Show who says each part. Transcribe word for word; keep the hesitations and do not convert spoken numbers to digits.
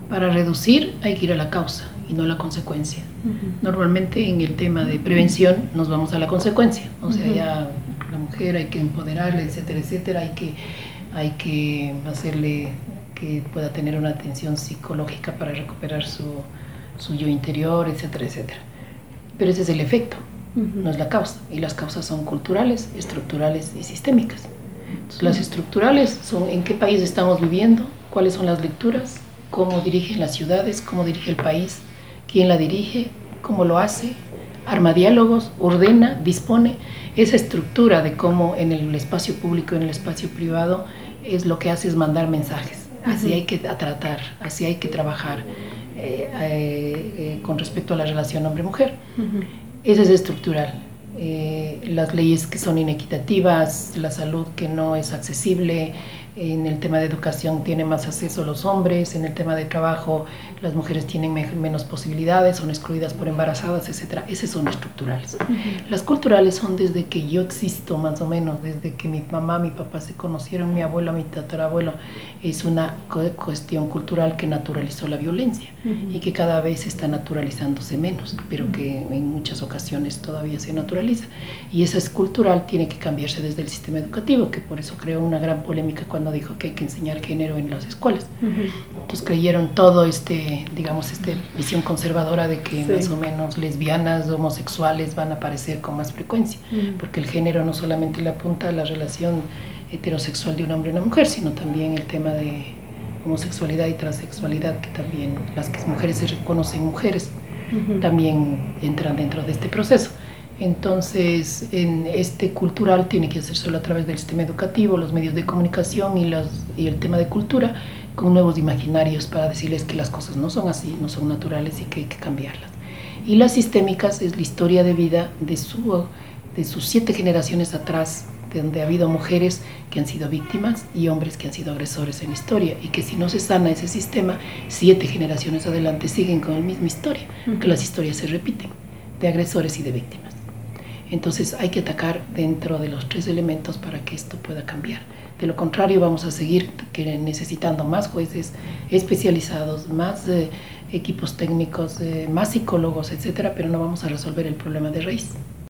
Speaker 1: Para reducir hay que ir a la causa y no a la consecuencia. Uh-huh. Normalmente en el tema de prevención nos vamos a la consecuencia, o sea, uh-huh. ya la mujer hay que empoderarla, etcétera, etcétera, hay que, hay que hacerle que pueda tener una atención psicológica para recuperar su, su yo interior, etcétera, etcétera. Pero ese es el efecto, uh-huh. no es la causa, y las causas son culturales, estructurales y sistémicas. Entonces, las estructurales son en qué país estamos viviendo, cuáles son las lecturas, cómo dirigen las ciudades, cómo dirige el país, quién la dirige, cómo lo hace, arma diálogos, ordena, dispone. Esa estructura de cómo en el espacio público, en el espacio privado, es lo que hace es mandar mensajes. Así uh-huh. hay que tratar, así hay que trabajar eh, eh, eh, con respecto a la relación hombre-mujer. Uh-huh. Esa es estructural. Eh, las leyes que son inequitativas, la salud que no es accesible, en el tema de educación tienen más acceso los hombres, en el tema de trabajo las mujeres tienen me- menos posibilidades, son excluidas por embarazadas, etcétera. Esas son estructurales. Uh-huh. Las culturales son desde que yo existo, más o menos, desde que mi mamá, mi papá se conocieron, mi abuelo, mi tatarabuelo. Es una co- cuestión cultural que naturalizó la violencia uh-huh. y que cada vez está naturalizándose menos, pero uh-huh. que en muchas ocasiones todavía se naturaliza. Y esa es cultural, tiene que cambiarse desde el sistema educativo, que por eso creó una gran polémica cuando dijo que hay que enseñar género en las escuelas. Uh-huh. Entonces creyeron todo este, digamos, esta visión conservadora de que sí. más o menos lesbianas, homosexuales van a aparecer con más frecuencia, uh-huh. porque el género no solamente le apunta a la relación heterosexual de un hombre y una mujer, sino también el tema de homosexualidad y transexualidad, que también las que mujeres se reconocen mujeres, uh-huh. también entran dentro de este proceso. Entonces, en este cultural tiene que hacerse solo a través del sistema educativo, los medios de comunicación y, los, y el tema de cultura, con nuevos imaginarios para decirles que las cosas no son así, no son naturales y que hay que cambiarlas. Y las sistémicas es la historia de vida de, su, de sus siete generaciones atrás, de donde ha habido mujeres que han sido víctimas y hombres que han sido agresores en la historia, y que si no se sana ese sistema, siete generaciones adelante siguen con la misma historia, uh-huh. que las historias se repiten, de agresores y de víctimas. Entonces hay que atacar dentro de los tres elementos para que esto pueda cambiar. De lo contrario vamos a seguir necesitando más jueces especializados, más eh, equipos técnicos, eh, más psicólogos, etcétera, pero no vamos a resolver el problema de raíz.